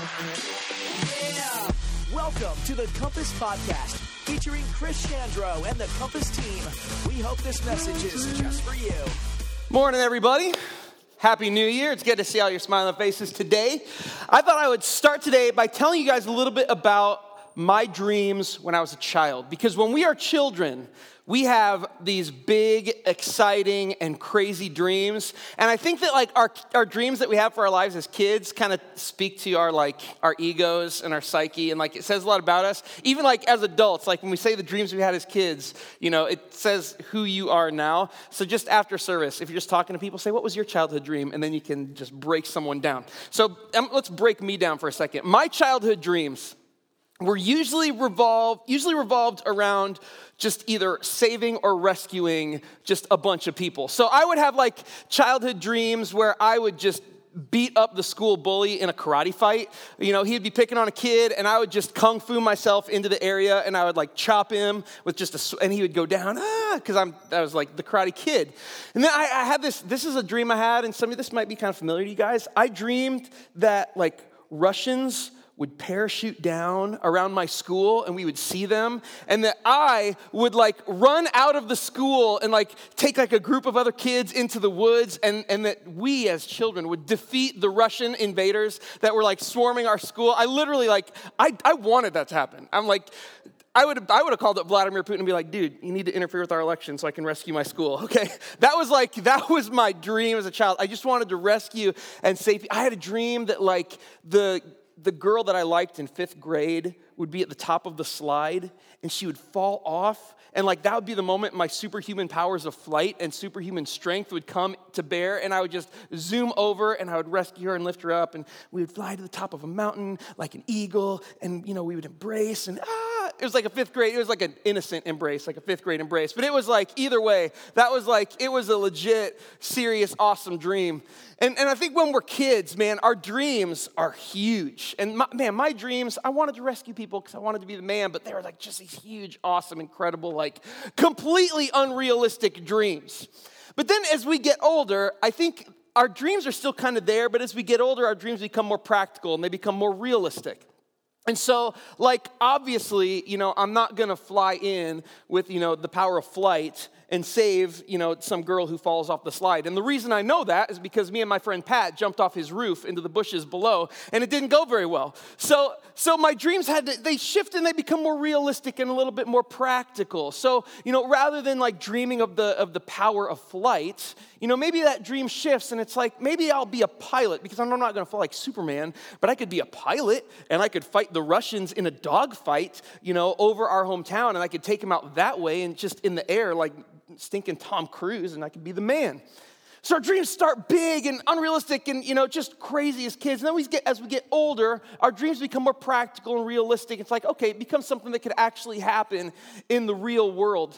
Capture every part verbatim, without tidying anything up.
Welcome to the Compass Podcast, featuring Chris Chandro and the Compass team. We hope this message is just for you. Morning, everybody. Happy New Year. It's good to see all your smiling faces today. I thought I would start today by telling you guys a little bit about my dreams when I was a child. Because when we are children, we have these big, exciting, and crazy dreams. And I think that like our, our dreams that we have for our lives as kids kind of speak to our like our egos and our psyche. And like it says a lot about us. Even like as adults, like when we say the dreams we had as kids, you know, it says who you are now. So just after service, if you're just talking to people, say, what was your childhood dream? And then you can just break someone down. So um, let's break me down for a second. My childhood dreams were usually revolved, usually revolved around just either saving or rescuing just a bunch of people. So I would have like childhood dreams where I would just beat up the school bully in a karate fight. You know, he'd be picking on a kid and I would just kung fu myself into the area and I would like chop him with just a, and he would go down, ah, because I'm, I was like the karate kid. And then I, I had this, this is a dream I had, and some of this might be kind of familiar to you guys. I dreamed that like Russians would parachute down around my school and we would see them, and that I would like run out of the school and like take like a group of other kids into the woods, and, and that we as children would defeat the Russian invaders that were like swarming our school. I literally like, I, I wanted that to happen. I'm like, I would I would have called up Vladimir Putin and be like, dude, you need to interfere with our election so I can rescue my school, okay? That was like, that was my dream as a child. I just wanted to rescue and save. I had a dream that like the the girl that I liked in fifth grade would be at the top of the slide and she would fall off. And like that would be the moment my superhuman powers of flight and superhuman strength would come to bear, and I would just zoom over and I would rescue her and lift her up, and we would fly to the top of a mountain like an eagle, and you know, we would embrace, and ah, it was like a fifth grade, it was like an innocent embrace, like a fifth grade embrace. But it was like, either way, that was like, it was a legit, serious, awesome dream. And, and I think when we're kids, man, our dreams are huge. And my, man, my dreams, I wanted to rescue people because I wanted to be the man, but they were like just these huge, awesome, incredible, like completely unrealistic dreams. But then as we get older, I think our dreams are still kind of there, but as we get older, our dreams become more practical and they become more realistic. And so, like, obviously, you know, I'm not going to fly in with, you know, the power of flight and save, you know, some girl who falls off the slide. And the reason I know that is because me and my friend Pat jumped off his roof into the bushes below, and it didn't go very well. So, so my dreams had to, they shift and they become more realistic and a little bit more practical. So, you know, rather than like dreaming of the of the power of flight, you know, maybe that dream shifts and it's like, maybe I'll be a pilot, because I'm not going to fly like Superman, but I could be a pilot and I could fight the Russians in a dogfight, you know, over our hometown, and I could take them out that way and just in the air like stinking Tom Cruise, and I could be the man. So our dreams start big and unrealistic and, you know, just crazy as kids. And then we get, as we get older, our dreams become more practical and realistic. It's like, okay, it becomes something that could actually happen in the real world.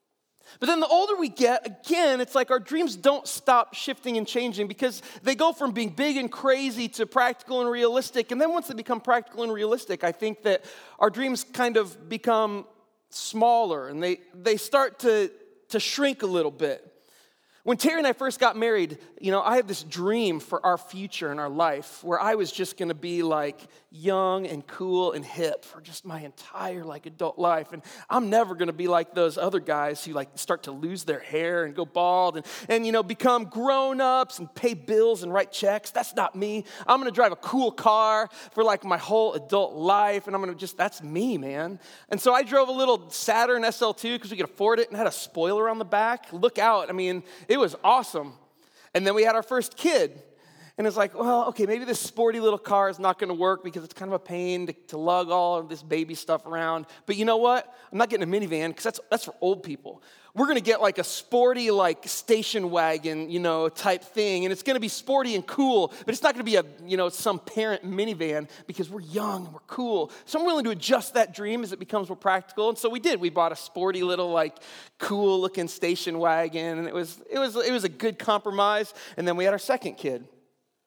But then the older we get, again, it's like our dreams don't stop shifting and changing, because they go from being big and crazy to practical and realistic. And then once they become practical and realistic, I think that our dreams kind of become smaller and they, they start to, to shrink a little bit. When Terry and I first got married, you know, I had this dream for our future and our life where I was just going to be like young and cool and hip for just my entire like adult life. And I'm never going to be like those other guys who like start to lose their hair and go bald and, and you know, become grown-ups and pay bills and write checks. That's not me. I'm going to drive a cool car for like my whole adult life, and I'm going to just, that's me, man. And so I drove a little Saturn S L two because we could afford it and had a spoiler on the back. Look out. I mean, it was awesome. And then we had our first kid. And it's like, well, okay, maybe this sporty little car is not going to work because it's kind of a pain to, to lug all of this baby stuff around. But you know what? I'm not getting a minivan because that's that's for old people. We're going to get like a sporty like station wagon, you know, type thing. And it's going to be sporty and cool, but it's not going to be a, you know, some parent minivan because we're young and we're cool. So I'm willing to adjust that dream as it becomes more practical. And so we did. We bought a sporty little like cool looking station wagon, and it was it was it was a good compromise. And then we had our second kid.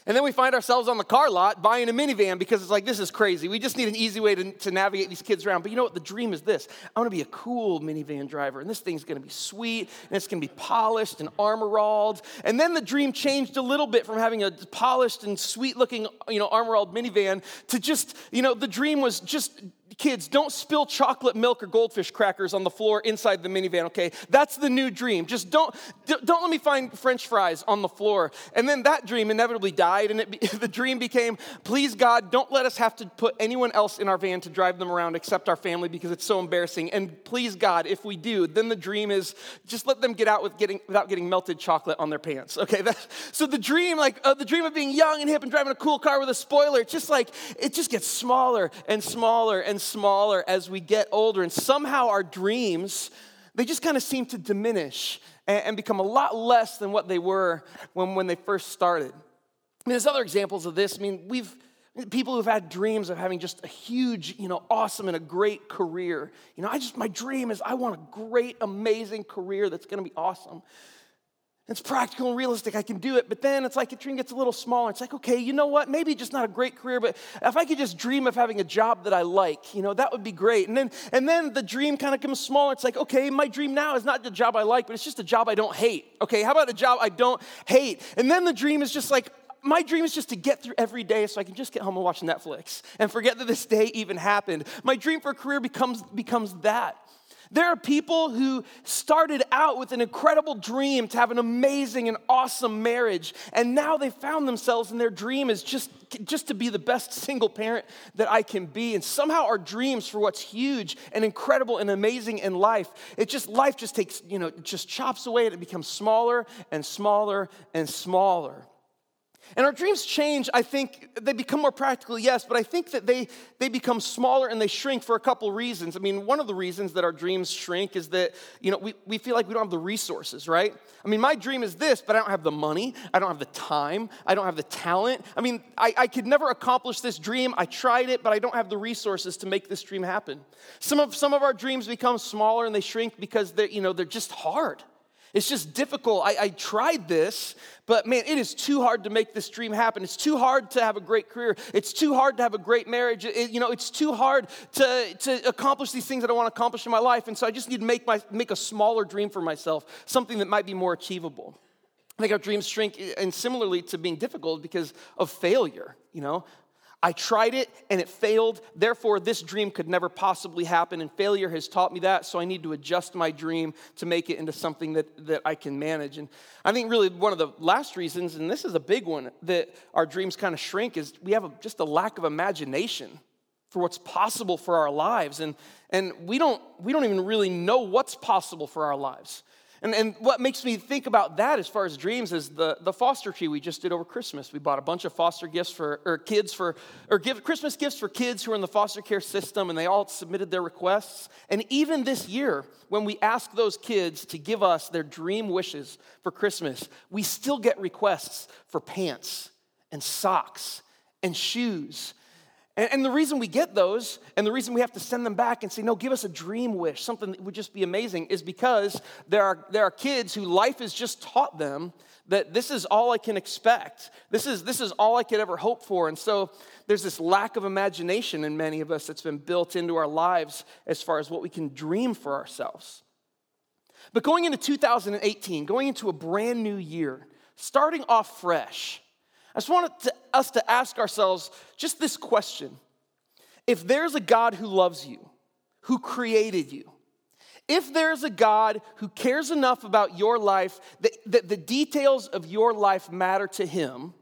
And then we find ourselves on the car lot buying a minivan because it's like, this is crazy. We just need an easy way to, to navigate these kids around. But you know what? The dream is this. I want to be a cool minivan driver, and this thing's going to be sweet, and it's going to be polished and armor-alled. And then the dream changed a little bit from having a polished and sweet-looking, you know, armor-alled minivan to just, you know, the dream was just, kids, don't spill chocolate milk or goldfish crackers on the floor inside the minivan, okay? That's the new dream. Just don't, don't let me find French fries on the floor. And then that dream inevitably died, and it, the dream became, please, God, don't let us have to put anyone else in our van to drive them around except our family because it's so embarrassing. And please, God, if we do, then the dream is just let them get out with getting, without getting melted chocolate on their pants, okay? That, so the dream, like uh, the dream of being young and hip and driving a cool car with a spoiler, it's just like, it just gets smaller and smaller and smaller as we get older. And somehow our dreams, they just kind of seem to diminish and, and become a lot less than what they were when, when they first started. I mean, there's other examples of this. I mean, we've people who've had dreams of having just a huge, you know, awesome and a great career. You know, I just, my dream is I want a great, amazing career that's going to be awesome. It's practical and realistic. I can do it. But then it's like a dream gets a little smaller. It's like, okay, you know what? Maybe just not a great career, but if I could just dream of having a job that I like, you know, that would be great. And then and then the dream kind of becomes smaller. It's like, okay, my dream now is not the job I like, but it's just a job I don't hate. Okay, how about a job I don't hate? And then the dream is just like, my dream is just to get through every day so I can just get home and watch Netflix and forget that this day even happened. My dream for a career becomes becomes that. There are people who started out with an incredible dream to have an amazing and awesome marriage, and now they found themselves in their dream is just, just to be the best single parent that I can be. And somehow our dreams for what's huge and incredible and amazing in life, it just, life just takes, you know, it just chops away and it becomes smaller and smaller and smaller. And our dreams change, I think, they become more practical, yes, but I think that they, they become smaller and they shrink for a couple reasons. I mean, one of the reasons that our dreams shrink is that, you know, we, we feel like we don't have the resources, right? I mean, my dream is this, but I don't have the money, I don't have the time, I don't have the talent. I mean, I, I could never accomplish this dream. I tried it, but I don't have the resources to make this dream happen. Some of, some of our dreams become smaller and they shrink because they're, you know, they're just hard. It's just difficult. I, I tried this, but man, it is too hard to make this dream happen. It's too hard to have a great career. It's too hard to have a great marriage. It, you know, it's too hard to, to accomplish these things that I want to accomplish in my life. And so I just need to make my make a smaller dream for myself, something that might be more achievable. I think our dreams shrink, and similarly to being difficult because of failure, you know. I tried it and it failed, therefore this dream could never possibly happen, and failure has taught me that, so I need to adjust my dream to make it into something that, that I can manage. And I think really one of the last reasons, and this is a big one, that our dreams kind of shrink is we have a, just a lack of imagination for what's possible for our lives, and, and we don't we don't even really know what's possible for our lives. And, and what makes me think about that as far as dreams is the, the foster tree we just did over Christmas. We bought a bunch of foster gifts for, or kids for, or give Christmas gifts for kids who are in the foster care system, and they all submitted their requests. And even this year, when we ask those kids to give us their dream wishes for Christmas, we still get requests for pants and socks and shoes. And, and the reason we get those, and the reason we have to send them back and say, no, give us a dream wish, something that would just be amazing, is because there are, there are kids who life has just taught them that this is all I can expect. This is, this is all I could ever hope for. And so there's this lack of imagination in many of us that's been built into our lives as far as what we can dream for ourselves. But going into two thousand eighteen, going into a brand new year, starting off fresh, I just wanted to, us to ask ourselves just this question. If there's a God who loves you, who created you, if there's a God who cares enough about your life that, that the details of your life matter to him,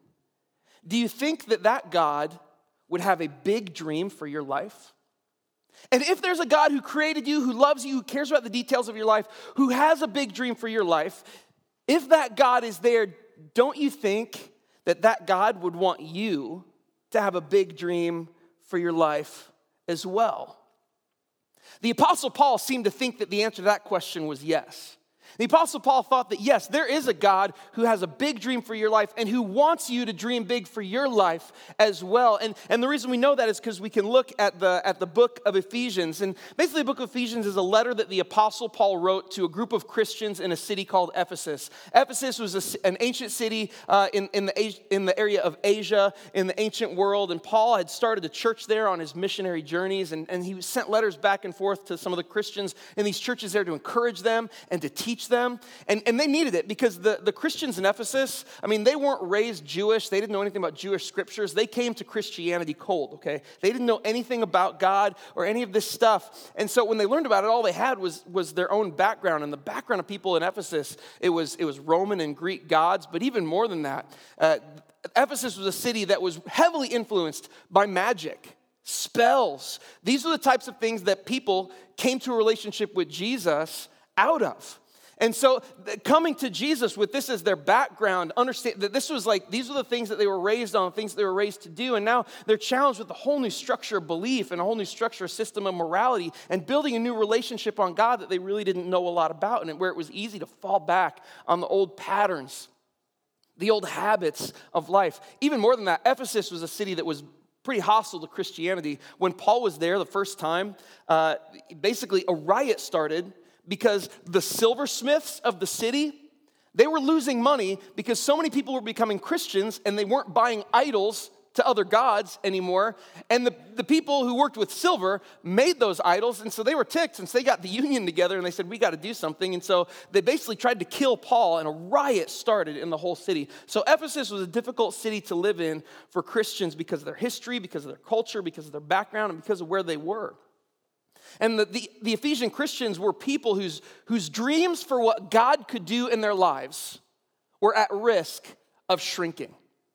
do you think that that God would have a big dream for your life? And if there's a God who created you, who loves you, who cares about the details of your life, who has a big dream for your life, if that God is there, don't you think that that God would want you to have a big dream for your life as well? The Apostle Paul seemed to think that the answer to that question was yes. The Apostle Paul thought that, yes, there is a God who has a big dream for your life and who wants you to dream big for your life as well. And, and the reason we know that is because we can look at the, at the book of Ephesians. And basically, the book of Ephesians is a letter that the Apostle Paul wrote to a group of Christians in a city called Ephesus. Ephesus was a, an ancient city uh, in, in, the, in the area of Asia, in the ancient world. And Paul had started a church there on his missionary journeys. And, and he sent letters back and forth to some of the Christians in these churches there to encourage them and to teach them. And, and they needed it because the, the Christians in Ephesus, I mean, they weren't raised Jewish. They didn't know anything about Jewish scriptures. They came to Christianity cold, okay? They didn't know anything about God or any of this stuff. And so when they learned about it, all they had was, was their own background. And the background of people in Ephesus, it was, it was Roman and Greek gods. But even more than that, uh, Ephesus was a city that was heavily influenced by magic, spells. These are the types of things that people came to a relationship with Jesus out of. And so coming to Jesus with this as their background, understand that this was like, these are the things that they were raised on, things they were raised to do. And now they're challenged with a whole new structure of belief and a whole new structure, system of morality, and building a new relationship on God that they really didn't know a lot about, and where it was easy to fall back on the old patterns, the old habits of life. Even more than that, Ephesus was a city that was pretty hostile to Christianity. When Paul was there the first time, uh, basically a riot started because the silversmiths of the city, they were losing money because so many people were becoming Christians and they weren't buying idols to other gods anymore. And the, the people who worked with silver made those idols, and so they were ticked, and so they got the union together and they said, we got to do something. And so they basically tried to kill Paul, and a riot started in the whole city. So Ephesus was a difficult city to live in for Christians because of their history, because of their culture, because of their background, and because of where they were. And the, the, the Ephesian Christians were people whose, whose dreams for what God could do in their lives were at risk of shrinking.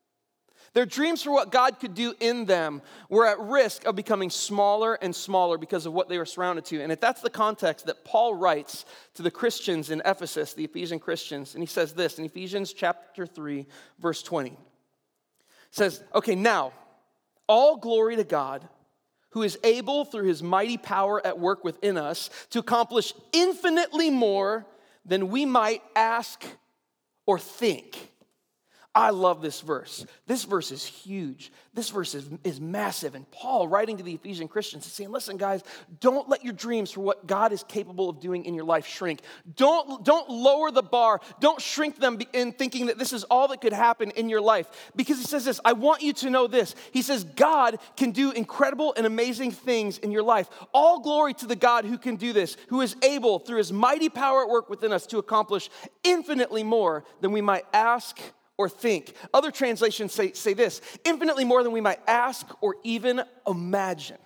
Their dreams for what God could do in them were at risk of becoming smaller and smaller because of what they were surrounded to. And if that's the context that Paul writes to the Christians in Ephesus, the Ephesian Christians, and he says this in Ephesians chapter three, verse twenty. He says, okay, now, all glory to God, who is able through his mighty power at work within us to accomplish infinitely more than we might ask or think. I love this verse. This verse is huge. This verse is, is massive. And Paul, writing to the Ephesian Christians, is saying, listen, guys, don't let your dreams for what God is capable of doing in your life shrink. Don't, don't lower the bar. Don't shrink them in thinking that this is all that could happen in your life. Because he says this, I want you to know this. He says, God can do incredible and amazing things in your life. All glory to the God who can do this, who is able, through his mighty power at work within us, to accomplish infinitely more than we might ask or think. Other translations say, say this, infinitely more than we might ask or even imagine.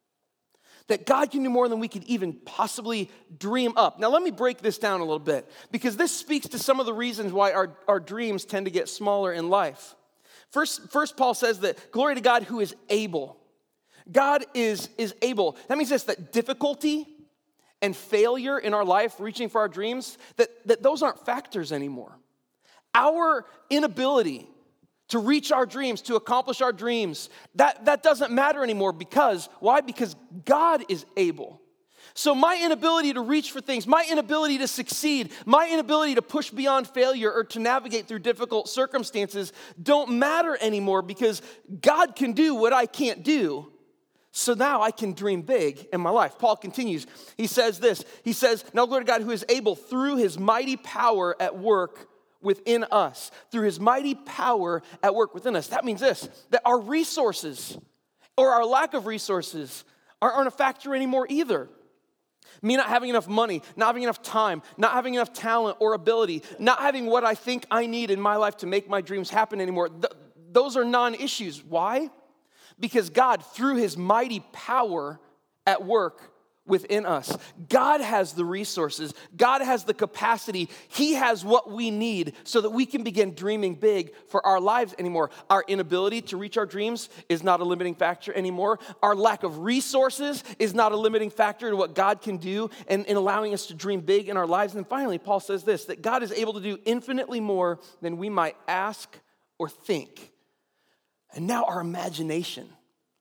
That God can do more than we could even possibly dream up. Now let me break this down a little bit, because this speaks to some of the reasons why our, our dreams tend to get smaller in life. First, first Paul says that glory to God who is able. God is, is able. That means this, that difficulty and failure in our life, reaching for our dreams, that, that those aren't factors anymore. Our inability to reach our dreams, to accomplish our dreams, that, that doesn't matter anymore. Because, why? Because God is able. So my inability to reach for things, my inability to succeed, my inability to push beyond failure or to navigate through difficult circumstances don't matter anymore, because God can do what I can't do. So now I can dream big in my life. Paul continues. He says this. He says, now glory to God who is able through his mighty power at work within us, through his mighty power at work within us. That means this, that our resources or our lack of resources aren't a factor anymore either. Me not having enough money, not having enough time, not having enough talent or ability, not having what I think I need in my life to make my dreams happen anymore. Th- those are non-issues. Why? Because God, through his mighty power at work within us, God has the resources. God has the capacity. He has what we need so that we can begin dreaming big for our lives anymore. Our inability to reach our dreams is not a limiting factor anymore. Our lack of resources is not a limiting factor to what God can do in, in allowing us to dream big in our lives. And then finally, Paul says this, that God is able to do infinitely more than we might ask or think. And now our imagination,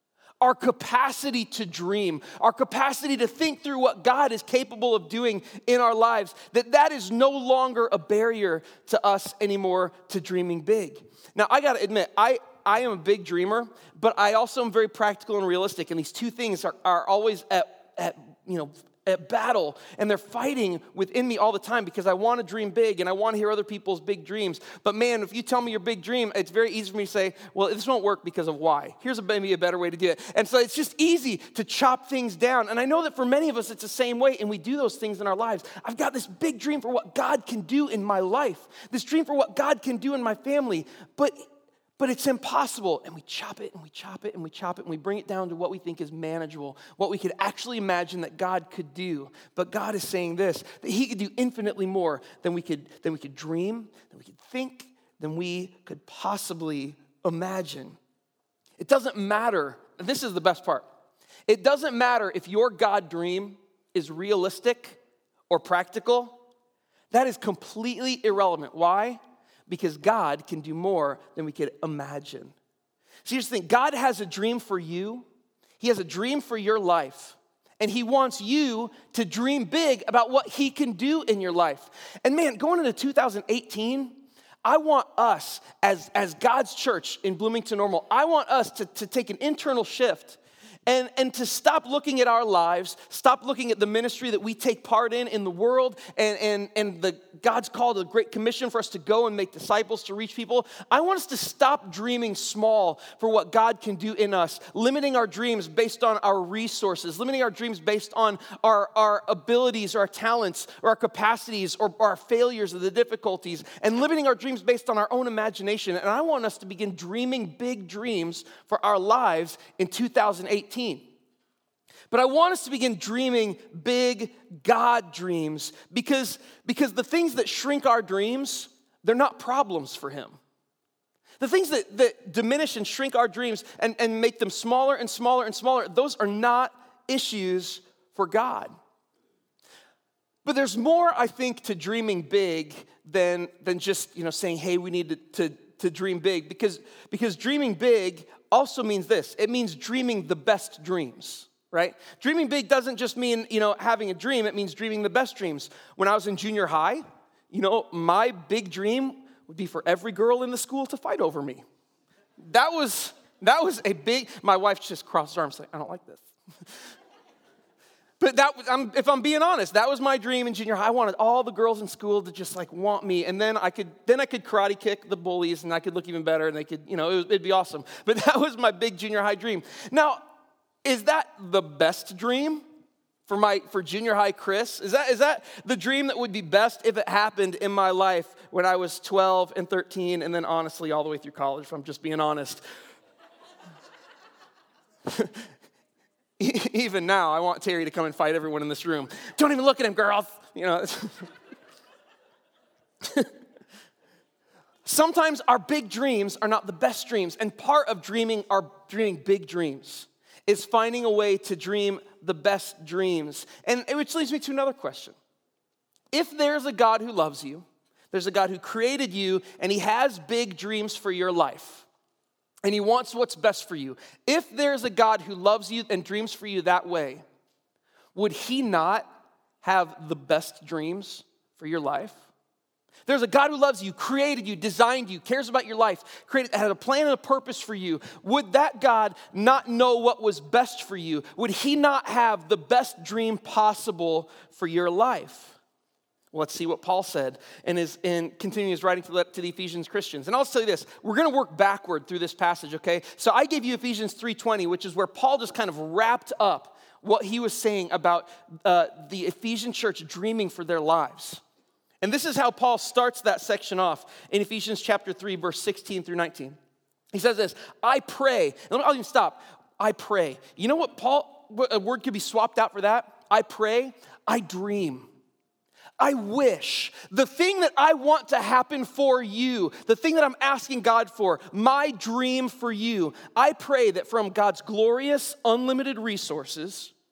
our capacity to dream, our capacity to think through what God is capable of doing in our lives, that that is no longer a barrier to us anymore to dreaming big. Now, I gotta admit, I, I am a big dreamer, but I also am very practical and realistic, and these two things are, are always at, at, you know, at battle, and they're fighting within me all the time because I want to dream big and I want to hear other people's big dreams. But man, if you tell me your big dream, it's very easy for me to say, well, this won't work because of why. Here's a, maybe a better way to do it. And so it's just easy to chop things down. And I know that for many of us, it's the same way, and we do those things in our lives. I've got this big dream for what God can do in my life, this dream for what God can do in my family, but But it's impossible, and we chop it, and we chop it, and we chop it, and we bring it down to what we think is manageable, what we could actually imagine that God could do. But God is saying this, that he could do infinitely more than we could, than we could dream, than we could think, than we could possibly imagine. It doesn't matter, and this is the best part, it doesn't matter if your God dream is realistic or practical. That is completely irrelevant. Why? Because God can do more than we could imagine. So here's the thing, God has a dream for you. He has a dream for your life. And he wants you to dream big about what he can do in your life. And man, going into two thousand eighteen, I want us as, as God's church in Bloomington Normal, I want us to, to take an internal shift And, and to stop looking at our lives, stop looking at the ministry that we take part in in the world and, and, and the God's called a great commission for us to go and make disciples to reach people. I want us to stop dreaming small for what God can do in us, limiting our dreams based on our resources, limiting our dreams based on our, our abilities, or our talents, or our capacities, or our failures, or the difficulties, and limiting our dreams based on our own imagination. And I want us to begin dreaming big dreams for our lives in two thousand eighteen. But I want us to begin dreaming big God dreams because, because the things that shrink our dreams, they're not problems for him. The things that, that diminish and shrink our dreams and, and make them smaller and smaller and smaller, those are not issues for God. But there's more, I think, to dreaming big than, than just, you know, saying, hey, we need to, to, to dream big. Because, because dreaming big also means this. It means dreaming the best dreams, right? Dreaming big doesn't just mean, you know, having a dream. It means dreaming the best dreams. When I was in junior high, you know, my big dream would be for every girl in the school to fight over me. That was, that was a big, my wife just crossed her arms like, I don't like this. But that, I'm, if I'm being honest, that was my dream in junior high. I wanted all the girls in school to just like want me, and then I could, then I could karate kick the bullies, and I could look even better, and they could, you know, it was, it'd be awesome. But that was my big junior high dream. Now, is that the best dream for my for junior high Chris? Is that is that the dream that would be best if it happened in my life when I was twelve and thirteen, and then honestly all the way through college? If I'm just being honest. Even now, I want Terry to come and fight everyone in this room. Don't even look at him, girls. You know. Sometimes our big dreams are not the best dreams, and part of dreaming our dreaming big dreams is finding a way to dream the best dreams. And which leads me to another question. If there's a God who loves you, there's a God who created you, and he has big dreams for your life, and he wants what's best for you. If there's a God who loves you and dreams for you that way, would he not have the best dreams for your life? There's a God who loves you, created you, designed you, cares about your life, created, had a plan and a purpose for you. Would that God not know what was best for you? Would he not have the best dream possible for your life? Well, let's see what Paul said and is in continues writing to the, to the Ephesians Christians. And I'll tell you this, we're going to work backward through this passage, okay? So I gave you Ephesians three twenty, which is where Paul just kind of wrapped up what he was saying about uh, the Ephesian church dreaming for their lives. And this is how Paul starts that section off in Ephesians chapter three, verse sixteen through nineteen. He says this, I pray. And I'll even stop. I pray. You know what Paul, what a word could be swapped out for that? I pray, I dream. I wish, the thing that I want to happen for you, the thing that I'm asking God for, my dream for you, I pray that from God's glorious, unlimited resources,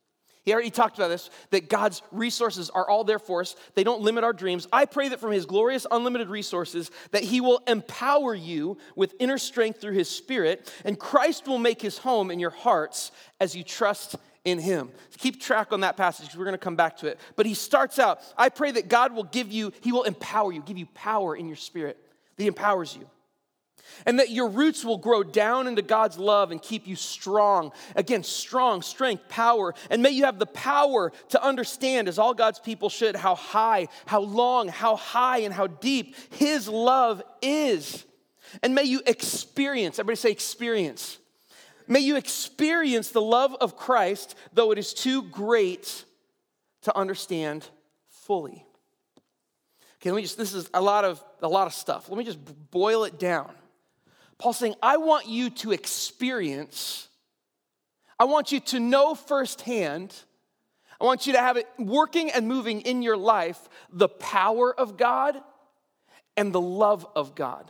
He already talked about this, that God's resources are all there for us. They don't limit our dreams. I pray that from his glorious, unlimited resources, that he will empower you with inner strength through his Spirit, and Christ will make his home in your hearts as you trust in him. Keep track on that passage because we're going to come back to it. But he starts out, I pray that God will give you, he will empower you, give you power in your spirit. That he empowers you. And that your roots will grow down into God's love and keep you strong. Again, strong, strength, power. And may you have the power to understand, as all God's people should, how high, how long, how high, and how deep his love is. And may you experience, everybody say experience. May you experience the love of Christ, though it is too great to understand fully. Okay, let me just, this is a lot of, a lot of stuff. Let me just boil it down. Paul's saying, I want you to experience, I want you to know firsthand, I want you to have it working and moving in your life, the power of God and the love of God.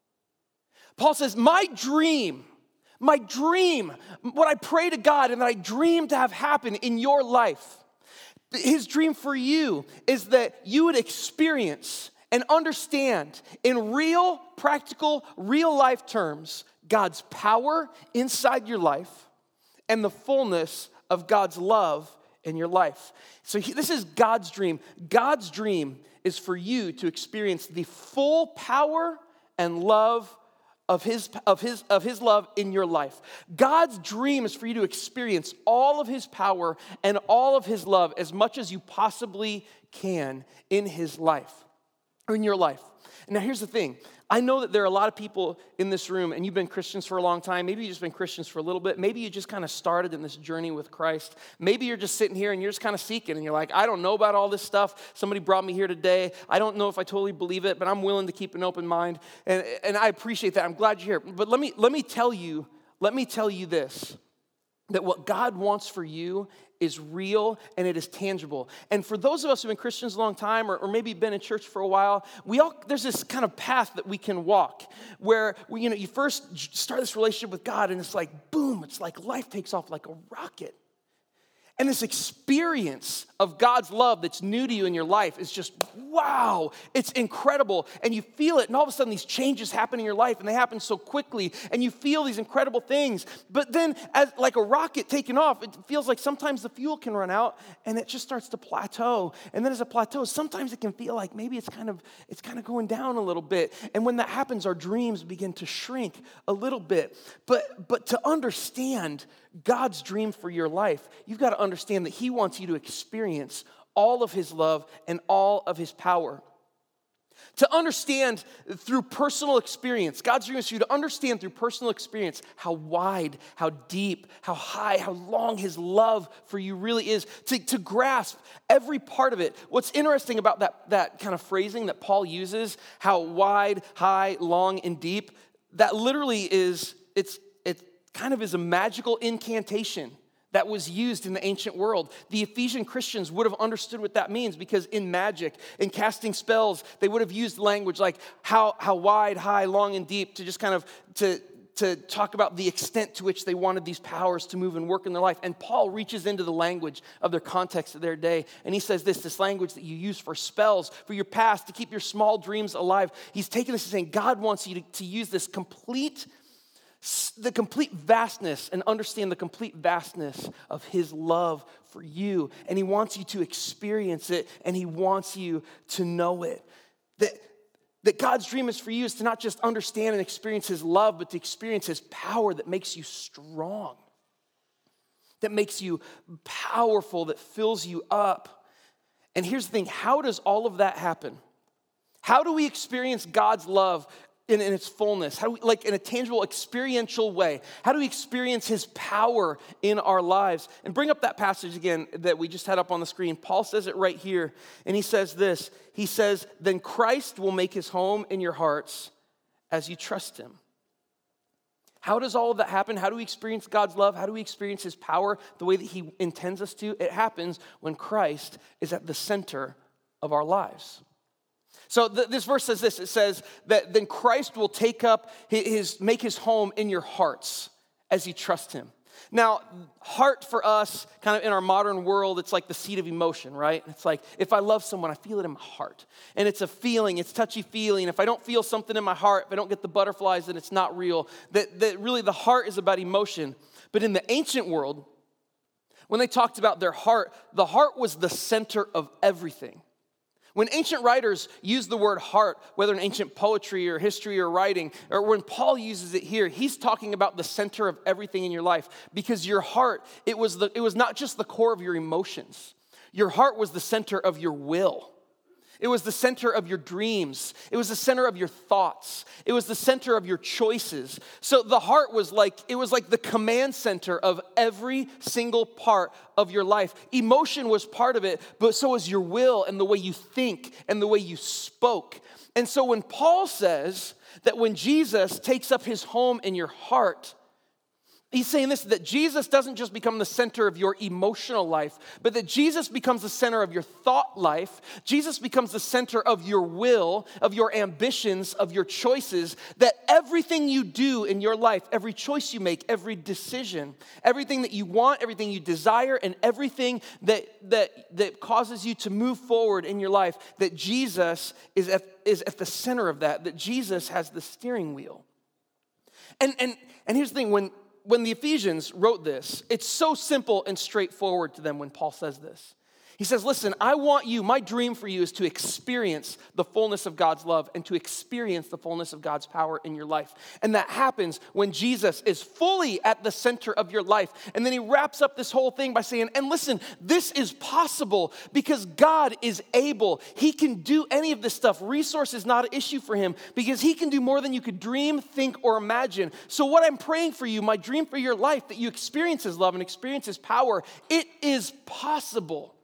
Paul says, my dream, my dream, what I pray to God and that I dream to have happen in your life, his dream for you is that you would experience and understand in real, practical, real life terms, God's power inside your life and the fullness of God's love in your life. So he, this is God's dream. God's dream is for you to experience the full power and love of his, of his, of his love in your life. God's dream is for you to experience all of his power and all of his love as much as you possibly can in his life. Or in your life. Now here's the thing. I know that there are a lot of people in this room, and you've been Christians for a long time. Maybe you've just been Christians for a little bit. Maybe you just kind of started in this journey with Christ. Maybe you're just sitting here and you're just kind of seeking, and you're like, I don't know about all this stuff. Somebody brought me here today. I don't know if I totally believe it, but I'm willing to keep an open mind. And, and I appreciate that. I'm glad you're here. But let me, let me tell you, let me tell you this, that what God wants for you is real and it is tangible. And for those of us who've been Christians a long time or, or maybe been in church for a while, we all there's this kind of path that we can walk where we, you know, you first start this relationship with God and it's like, boom, it's like life takes off like a rocket. And this experience of God's love that's new to you in your life is just, wow, it's incredible. And you feel it, and all of a sudden these changes happen in your life, and they happen so quickly, and you feel these incredible things. But then, as like a rocket taking off, it feels like sometimes the fuel can run out, and it just starts to plateau. And then as it plateaus, sometimes it can feel like maybe it's kind of it's kind of going down a little bit. And when that happens, our dreams begin to shrink a little bit. But but to understand God's dream for your life, you've got to understand that he wants you to experience all of his love and all of his power. To understand through personal experience, God's dream is for you to understand through personal experience how wide, how deep, how high, how long his love for you really is. To, to grasp every part of it. What's interesting about that, that kind of phrasing that Paul uses, how wide, high, long, and deep, that literally is, it's kind of is a magical incantation that was used in the ancient world. The Ephesian Christians would have understood what that means because in magic, in casting spells, they would have used language like how, how wide, high, long, and deep to just kind of to, to talk about the extent to which they wanted these powers to move and work in their life. And Paul reaches into the language of their context of their day, and he says this, this language that you use for spells, for your past, to keep your small dreams alive. He's taking this and saying, God wants you to, to use this complete the complete vastness and understand the complete vastness of his love for you. And he wants you to experience it, and he wants you to know it. That, that God's dream is for you is to not just understand and experience his love, but to experience his power that makes you strong, that makes you powerful, that fills you up. And here's the thing, how does all of that happen? How do we experience God's love In, in its fullness? How do we, like in a tangible, experiential way? How do we experience his power in our lives? And bring up that passage again that we just had up on the screen. Paul says it right here, and he says this. He says, then Christ will make his home in your hearts as you trust him. How does all of that happen? How do we experience God's love? How do we experience his power the way that he intends us to? It happens when Christ is at the center of our lives. So th- this verse says this, it says that then Christ will take up his, make his home in your hearts as you trust him. Now, heart for us, kind of in our modern world, it's like the seat of emotion, right? It's like, if I love someone, I feel it in my heart. And it's a feeling, it's touchy-feely. If I don't feel something in my heart, if I don't get the butterflies, then it's not real. That, that really the heart is about emotion. But in the ancient world, when they talked about their heart, the heart was the center of everything. When ancient writers use the word heart, whether in ancient poetry or history or writing, or when Paul uses it here, he's talking about the center of everything in your life. Because your heart, it was, the, it was not just the core of your emotions. Your heart was the center of your will. It was the center of your dreams. It was the center of your thoughts. It was the center of your choices. So the heart was like, it was like the command center of every single part of your life. Emotion was part of it, but so was your will and the way you think and the way you spoke. And so when Paul says that when Jesus takes up his home in your heart, he's saying this, that Jesus doesn't just become the center of your emotional life, but that Jesus becomes the center of your thought life. Jesus becomes the center of your will, of your ambitions, of your choices, that everything you do in your life, every choice you make, every decision, everything that you want, everything you desire, and everything that, that, that causes you to move forward in your life, that Jesus is at, is at the center of that, that Jesus has the steering wheel. And, and, and here's the thing, when When the Ephesians wrote this, it's so simple and straightforward to them when Paul says this. He says, listen, I want you, my dream for you is to experience the fullness of God's love and to experience the fullness of God's power in your life. And that happens when Jesus is fully at the center of your life. And then he wraps up this whole thing by saying, and listen, this is possible because God is able. He can do any of this stuff. Resource is not an issue for him because he can do more than you could dream, think, or imagine. So what I'm praying for you, my dream for your life, that you experience his love and experience his power, it is possible.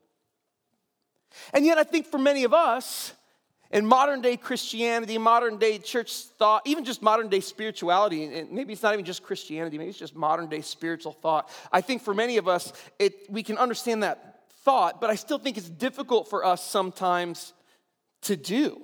And yet I think for many of us, in modern day Christianity, modern day church thought, even just modern day spirituality, and maybe it's not even just Christianity, maybe it's just modern day spiritual thought. I think for many of us, it, we can understand that thought, but I still think it's difficult for us sometimes to do.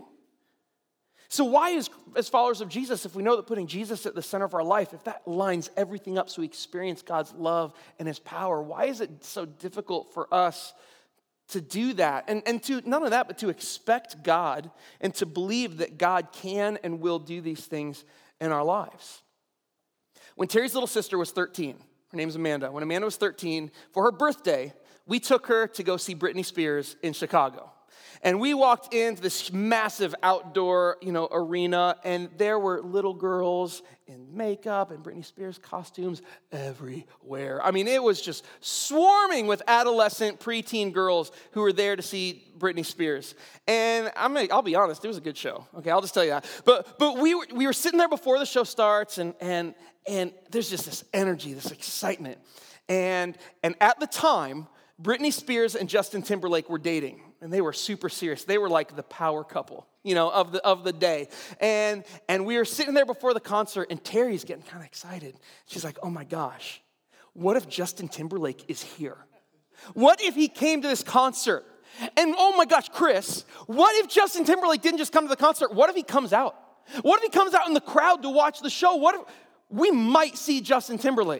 So why, is, as followers of Jesus, if we know that putting Jesus at the center of our life, if that lines everything up so we experience God's love and his power, why is it so difficult for us to do that, and, and to, not only that, but to expect God and to believe that God can and will do these things in our lives? When Terry's little sister was thirteen, her name's Amanda, when Amanda was thirteen, for her birthday, we took her to go see Britney Spears in Chicago. And we walked into this massive outdoor, you know, arena, and there were little girls in makeup and Britney Spears costumes everywhere. I mean, it was just swarming with adolescent, preteen girls who were there to see Britney Spears. And I'm gonna, I'll be honest, it was a good show. Okay, I'll just tell you that. But but we were we were sitting there before the show starts, and and and there's just this energy, this excitement, and and at the time, Britney Spears and Justin Timberlake were dating, and they were super serious. They were like the power couple, you know, of the of the day. And and we were sitting there before the concert, and Terry's getting kind of excited. She's like, "Oh my gosh, what if Justin Timberlake is here? What if he came to this concert? And oh my gosh, Chris, what if Justin Timberlake didn't just come to the concert? What if he comes out? What if he comes out in the crowd to watch the show? What if we might see Justin Timberlake?"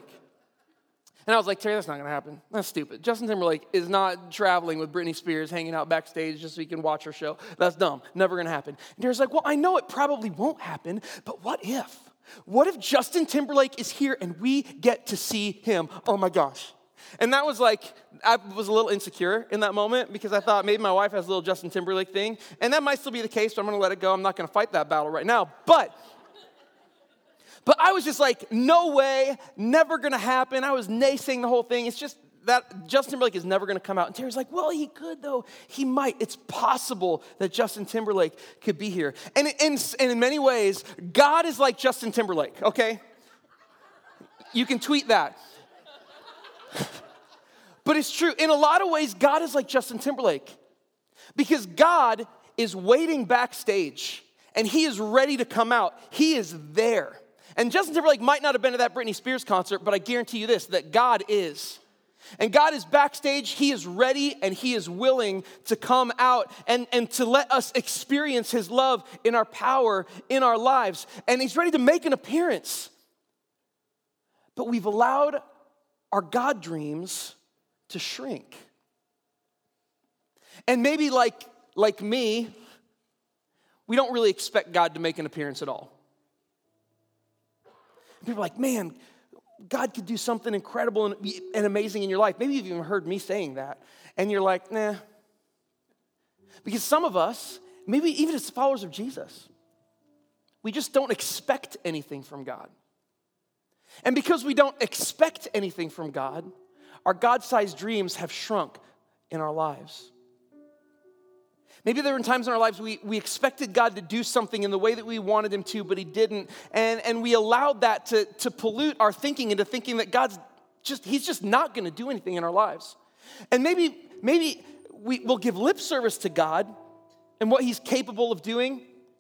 And I was like, Terry, that's not going to happen. That's stupid. Justin Timberlake is not traveling with Britney Spears, hanging out backstage just so he can watch her show. That's dumb. Never going to happen. And Terry's like, well, I know it probably won't happen, but what if? What if Justin Timberlake is here and we get to see him? Oh my gosh. And that was like, I was a little insecure in that moment because I thought maybe my wife has a little Justin Timberlake thing. And that might still be the case, but I'm going to let it go. I'm not going to fight that battle right now. But... But I was just like, no way, never gonna happen. I was naysaying the whole thing. It's just that Justin Timberlake is never gonna come out. And Terry's like, well, he could though. He might. It's possible that Justin Timberlake could be here. And in, and in many ways, God is like Justin Timberlake, okay? You can tweet that. But it's true. In a lot of ways, God is like Justin Timberlake. Because God is waiting backstage. And he is ready to come out. He is there. And Justin Timberlake might not have been to that Britney Spears concert, but I guarantee you this, that God is. And God is backstage, he is ready, and he is willing to come out and, and to let us experience his love in our power, in our lives. And he's ready to make an appearance. But we've allowed our God dreams to shrink. And maybe like, like me, we don't really expect God to make an appearance at all. People are like, man, God could do something incredible and, and amazing in your life. Maybe you've even heard me saying that. And you're like, nah. Because some of us, maybe even as followers of Jesus, we just don't expect anything from God. And because we don't expect anything from God, our God-sized dreams have shrunk in our lives. Maybe there were times in our lives we, we expected God to do something in the way that we wanted him to, but he didn't. And, and we allowed that to, to pollute our thinking into thinking that God's just, he's just not going to do anything in our lives. And maybe, maybe we will give lip service to God and what he's capable of doing,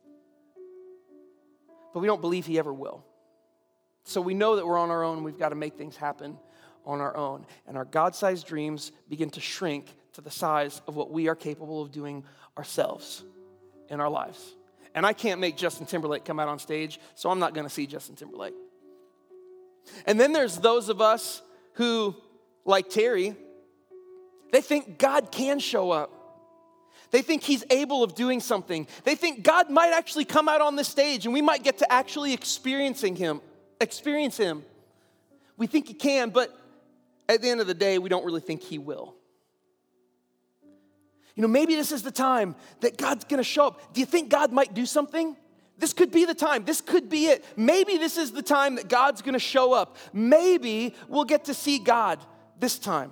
but we don't believe he ever will. So we know that we're on our own. We've got to make things happen on our own. And our God-sized dreams begin to shrink to the size of what we are capable of doing ourselves in our lives. And I can't make Justin Timberlake come out on stage, so I'm not going to see Justin Timberlake. And then there's those of us who, like Terry, they think God can show up. They think he's able of doing something. They think God might actually come out on the stage and we might get to actually experiencing him, experience him. We think he can, but at the end of the day, we don't really think he will. You know, maybe this is the time that God's going to show up. Do you think God might do something? This could be the time. This could be it. Maybe this is the time that God's going to show up. Maybe we'll get to see God this time.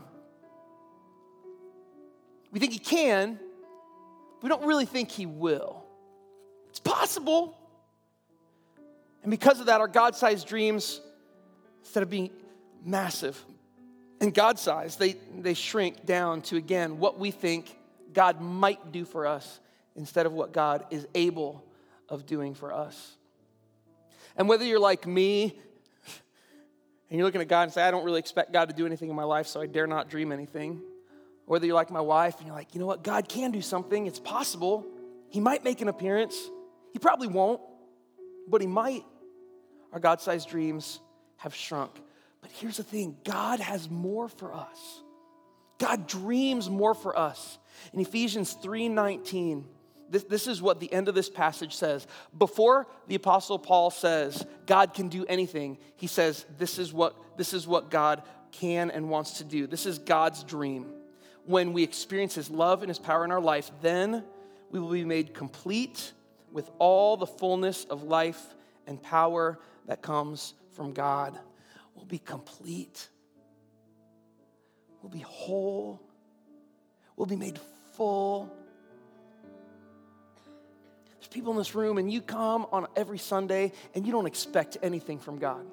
We think he can. We don't really think he will. It's possible. And because of that, our God-sized dreams, instead of being massive and God-sized, they, they shrink down to, again, what we think God might do for us instead of what God is able of doing for us. And whether you're like me and you're looking at God and say, I don't really expect God to do anything in my life, so I dare not dream anything. Or whether you're like my wife and you're like, you know what, God can do something. It's possible. He might make an appearance. He probably won't, but he might. Our God-sized dreams have shrunk. But here's the thing, God has more for us. God dreams more for us. In Ephesians three nineteen, this, this is what the end of this passage says. Before the Apostle Paul says God can do anything, he says this is what, this is what God can and wants to do. This is God's dream. When we experience his love and his power in our life, then we will be made complete with all the fullness of life and power that comes from God. We'll be complete. We'll be whole. We'll be made full. There's people in this room and you come on every Sunday and you don't expect anything from God.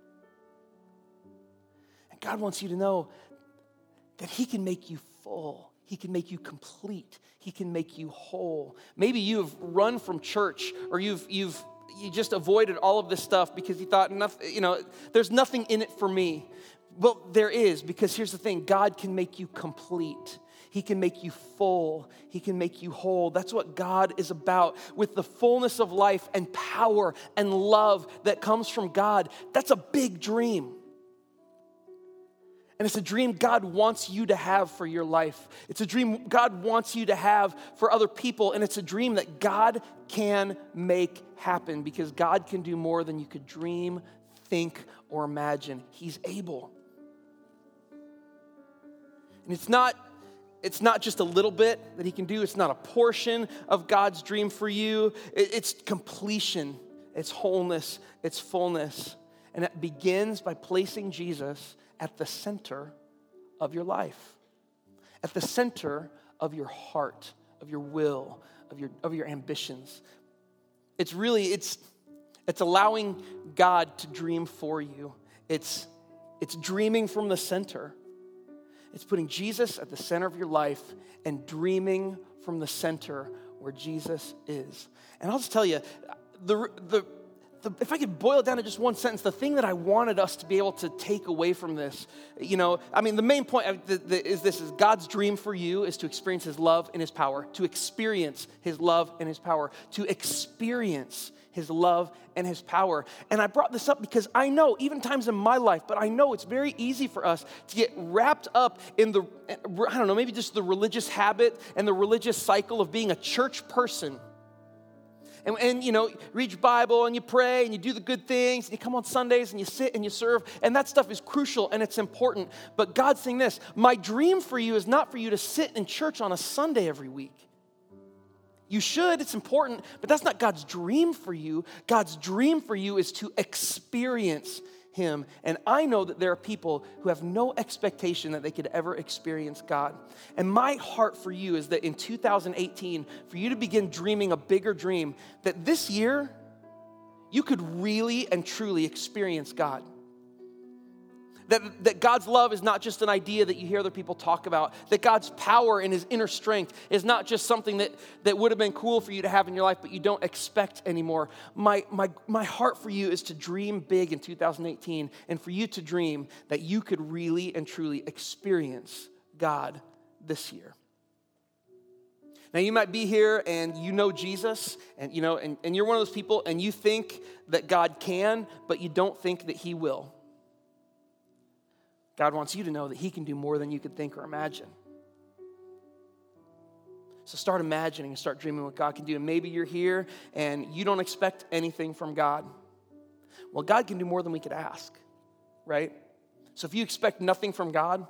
And God wants you to know that he can make you full. He can make you complete. He can make you whole. Maybe you've run from church or you've you've you just avoided all of this stuff because you thought, nothing, you know, there's nothing in it for me. Well, there is, because here's the thing, God can make you complete. He can make you full. He can make you whole. That's what God is about. With the fullness of life and power and love that comes from God, that's a big dream. And it's a dream God wants you to have for your life. It's a dream God wants you to have for other people. And it's a dream that God can make happen because God can do more than you could dream, think, or imagine. He's able. And it's not, it's not just a little bit that he can do. It's not a portion of God's dream for you. It, it's completion. It's wholeness. It's fullness. And it begins by placing Jesus at the center of your life, at the center of your heart, of your will, of your of your ambitions. It's really, it's it's allowing God to dream for you. It's it's dreaming from the center. It's putting Jesus at the center of your life and dreaming from the center where Jesus is. And I'll just tell you, the the the, if I could boil it down to just one sentence, the thing that I wanted us to be able to take away from this, you know, I mean, the main point of the, the, is this, is God's dream for you is to experience his love and his power, to experience his love and his power, to experience his love and his power. And I brought this up because I know, even times in my life, but I know it's very easy for us to get wrapped up in the, I don't know, maybe just the religious habit and the religious cycle of being a church person. And, and, you know, read your Bible and you pray and you do the good things and you come on Sundays and you sit and you serve. And that stuff is crucial and it's important. But God's saying this, my dream for you is not for you to sit in church on a Sunday every week. You should, it's important, but that's not God's dream for you. God's dream for you is to experience him. And I know that there are people who have no expectation that they could ever experience God. And my heart for you is that in two thousand eighteen, for you to begin dreaming a bigger dream, that this year, you could really and truly experience God. That, that God's love is not just an idea that you hear other people talk about. That God's power and his inner strength is not just something that, that would have been cool for you to have in your life, but you don't expect anymore. My, my, my heart for you is to dream big in two thousand eighteen, and for you to dream that you could really and truly experience God this year. Now, you might be here and you know Jesus, and you know, and, and you're one of those people, and you think that God can, but you don't think that he will. God wants you to know that he can do more than you could think or imagine. So start imagining and start dreaming what God can do. And maybe you're here and you don't expect anything from God. Well, God can do more than we could ask, right? So if you expect nothing from God,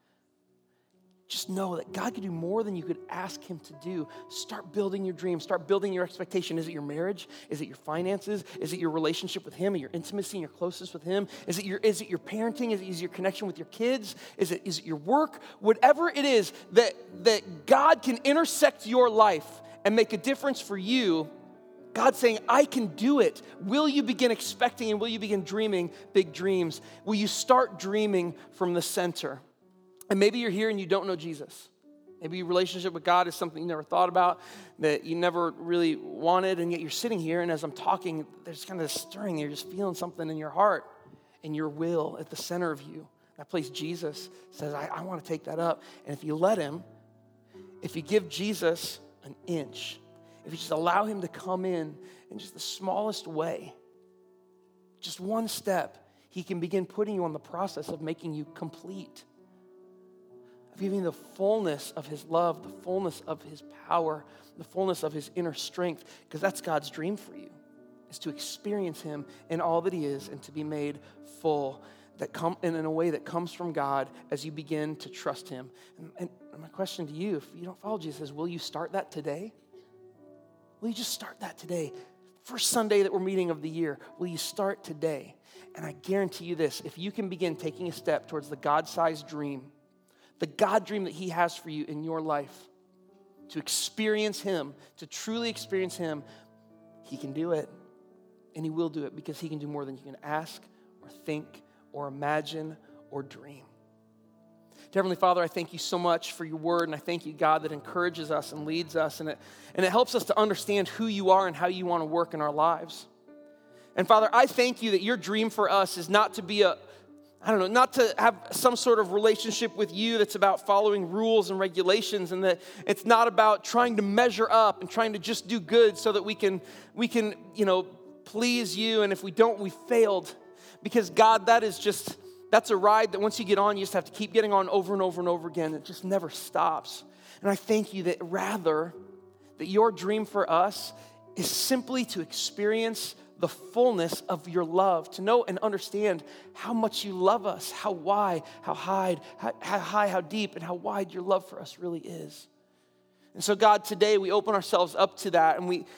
just know that God can do more than you could ask him to do. Start building your dreams. Start building your expectation. Is it your marriage? Is it your finances? Is it your relationship with him? Your intimacy and your closeness with him? Is it your, is it your parenting? Is it, is it your connection with your kids? Is it, is it your work? Whatever it is that, that God can intersect your life and make a difference for you, God's saying, I can do it. Will you begin expecting and will you begin dreaming big dreams? Will you start dreaming from the center? And maybe you're here and you don't know Jesus. Maybe your relationship with God is something you never thought about, that you never really wanted, and yet you're sitting here, and as I'm talking, there's kind of this stirring. You're just feeling something in your heart, in your will, at the center of you. That place, Jesus says, I, I want to take that up. And if you let him, if you give Jesus an inch, if you just allow him to come in in just the smallest way, just one step, he can begin putting you on the process of making you complete, of giving you the fullness of his love, the fullness of his power, the fullness of his inner strength, because that's God's dream for you, is to experience him in all that he is and to be made full, that come and in a way that comes from God as you begin to trust him. And, and my question to you, if you don't follow Jesus, is will you start that today? Will you just start that today? First Sunday that we're meeting of the year, will you start today? And I guarantee you this, if you can begin taking a step towards the God-sized dream, the God dream that he has for you in your life, to experience him, to truly experience him, he can do it. And he will do it because he can do more than you can ask or think or imagine or dream. Dear Heavenly Father, I thank you so much for your word, and I thank you, God, that encourages us and leads us, and it, and it helps us to understand who you are and how you want to work in our lives. And Father, I thank you that your dream for us is not to be a I don't know, not to have some sort of relationship with you that's about following rules and regulations, and that it's not about trying to measure up and trying to just do good so that we can, we can, you know, please you, and if we don't, we failed. Because God, that is just, that's a ride that once you get on, you just have to keep getting on over and over and over again. It just never stops. And I thank you that rather, that your dream for us is simply to experience the fullness of your love, to know and understand how much you love us, how wide, how high, how, how high, how deep, and how wide your love for us really is. And so, God, today we open ourselves up to that, and we,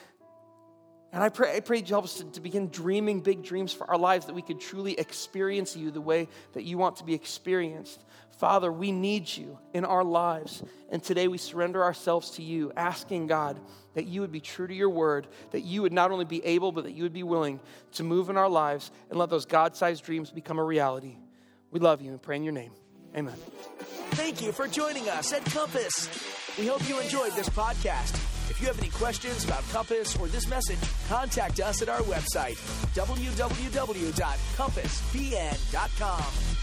and I pray, I pray you help us to, to begin dreaming big dreams for our lives, that we could truly experience you the way that you want to be experienced. Father, we need you in our lives, and today we surrender ourselves to you, asking, God, that you would be true to your word, that you would not only be able, but that you would be willing to move in our lives and let those God-sized dreams become a reality. We love you and pray in your name. Amen. Thank you for joining us at Compass. We hope you enjoyed this podcast. If If you have any questions about Compass or this message, contact us at our website, w w w dot compass b n dot com.